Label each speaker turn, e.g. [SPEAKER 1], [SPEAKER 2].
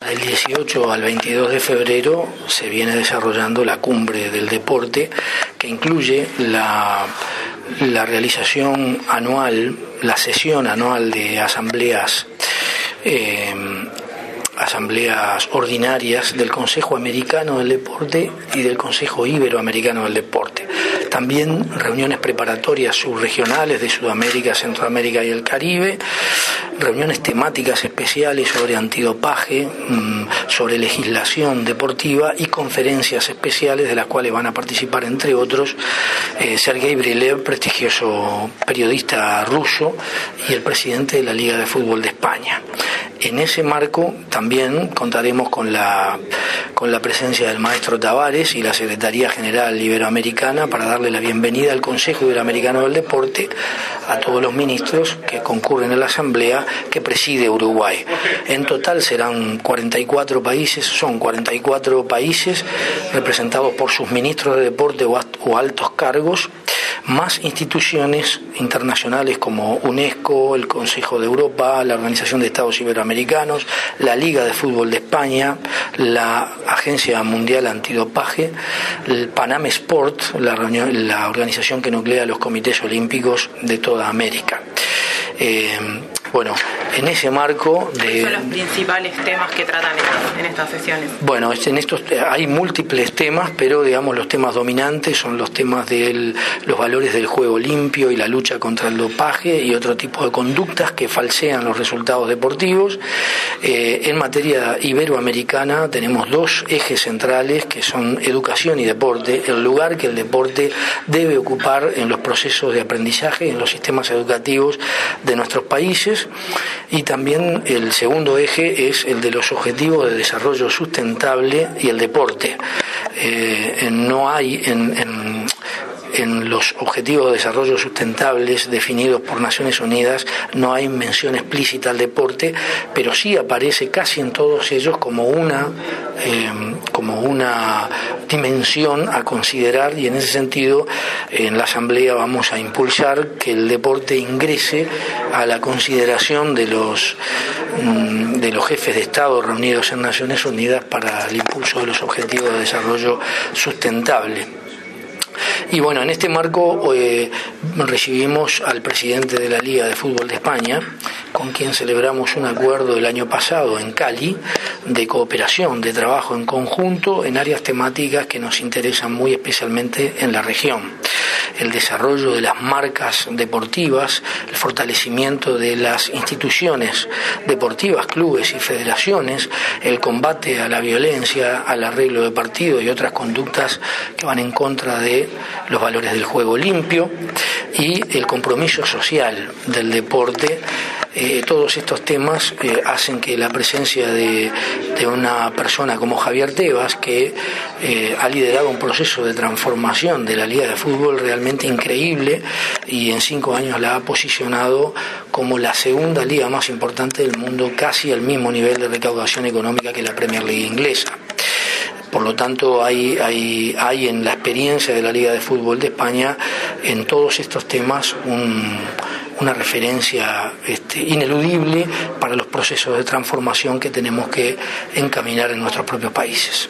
[SPEAKER 1] Del 18 al 22 de febrero se viene desarrollando la cumbre del deporte, que incluye la realización anual, la sesión anual de asambleas ordinarias del Consejo Americano del Deporte y del Consejo Iberoamericano del Deporte. También reuniones preparatorias subregionales de Sudamérica, Centroamérica y el Caribe, reuniones temáticas especiales sobre antidopaje, sobre legislación deportiva y conferencias especiales de las cuales van a participar, entre otros, Sergei Brilev, prestigioso periodista ruso, y el presidente de la Liga de Fútbol de España. En ese marco también contaremos con la presencia del maestro Tavares y la Secretaría General Iberoamericana para darle la bienvenida al Consejo Iberoamericano del Deporte a todos los ministros que concurren a la asamblea que preside Uruguay. En total serán 44 países representados por sus ministros de deporte o altos cargos, más instituciones internacionales como UNESCO, el Consejo de Europa, la Organización de Estados Iberoamericanos, la Liga de Fútbol de España, la Agencia Mundial Antidopaje, el Panam Sport, la organización que nuclea los comités olímpicos de toda América. Bueno, en ese marco
[SPEAKER 2] ¿Cuáles son los principales temas que tratan en estas sesiones?
[SPEAKER 1] Bueno, en estos hay múltiples temas, pero digamos los temas dominantes son los temas de los valores del juego limpio y la lucha contra el dopaje y otro tipo de conductas que falsean los resultados deportivos. En materia iberoamericana tenemos dos ejes centrales que son educación y deporte, el lugar que el deporte debe ocupar en los procesos de aprendizaje, en los sistemas educativos de nuestros países. Y también el segundo eje es el de los objetivos de desarrollo sustentable y el deporte. No hay en los objetivos de desarrollo sustentables definidos por Naciones Unidas, no hay mención explícita al deporte, pero sí aparece casi en todos ellos como una dimensión a considerar, y en ese sentido en la Asamblea vamos a impulsar que el deporte ingrese a la consideración de los jefes de Estado reunidos en Naciones Unidas para el impulso de los objetivos de desarrollo sustentable. Y bueno, en este marco recibimos al presidente de la Liga de Fútbol de España, con quien celebramos un acuerdo el año pasado en Cali de cooperación, de trabajo en conjunto en áreas temáticas que nos interesan muy especialmente en la región. El desarrollo de las marcas deportivas, el fortalecimiento de las instituciones deportivas, clubes y federaciones, el combate a la violencia, al arreglo de partidos y otras conductas que van en contra de los valores del juego limpio, y el compromiso social del deporte. Todos estos temas hacen que la presencia de una persona como Javier Tebas, que ha liderado un proceso de transformación de la Liga de Fútbol realmente increíble, y en 5 años la ha posicionado como la segunda liga más importante del mundo, casi al mismo nivel de recaudación económica que la Premier League inglesa. Por lo tanto, hay en la experiencia de la Liga de Fútbol de España, en todos estos temas, una referencia ineludible para los procesos de transformación que tenemos que encaminar en nuestros propios países.